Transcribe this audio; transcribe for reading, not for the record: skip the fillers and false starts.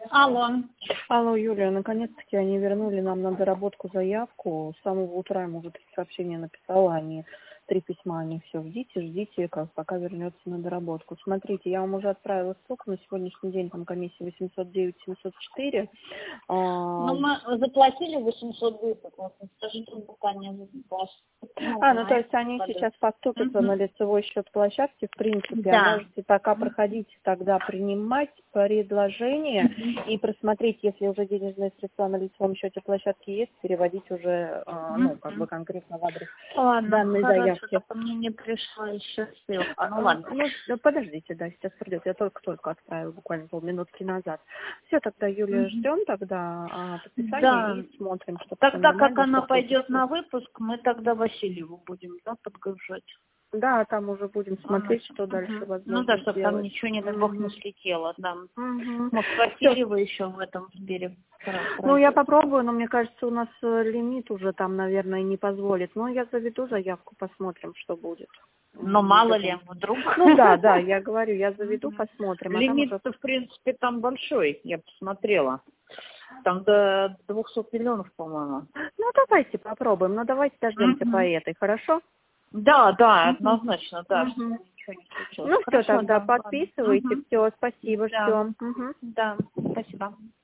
Алло. Алло, Юлия, наконец-таки они вернули нам на доработку заявку. С самого утра им уже 3 сообщения написала, они 3 письма, они все, ждите, пока вернется на доработку. Смотрите, я вам уже отправила ссылку, на сегодняшний день там комиссия 809-704. Ну, мы заплатили 810, скажите, пока не заплатили. Ну то есть они сейчас поступят на лицевой счет площадки, в принципе, Да. можете пока проходить, тогда принимать предложение и просмотреть, если уже денежные средства на лицевом счете площадки есть, переводить уже, конкретно в адрес данной заявки. Только мне не пришла еще ссылка. Ну ладно. Подождите, да, сейчас придет. Я только отправила, буквально полминутки назад. Все, тогда, Юлия, ждем тогда подписания и смотрим, что тогда как она пойдет на выпуск, мы тогда Васильеву будем, подгружать. Да, там уже будем смотреть, что дальше возможно. Ну да, чтобы там ничего, не дай бог, не слетело. Да. Может, Васильева еще в этом берег. Я попробую, но мне кажется, у нас лимит уже там, наверное, не позволит. Но я заведу заявку, посмотрим, что будет. Но мало ли, вдруг. Да, я говорю, я заведу, посмотрим. Лимит-то, в принципе, там большой, я посмотрела. Там до 200 миллионов, по-моему. Давайте попробуем, но давайте дождемся по этой, хорошо? Да, однозначно, да. Ничего не случилось. Все, тогда подписывайте, все, спасибо, все. Да, спасибо.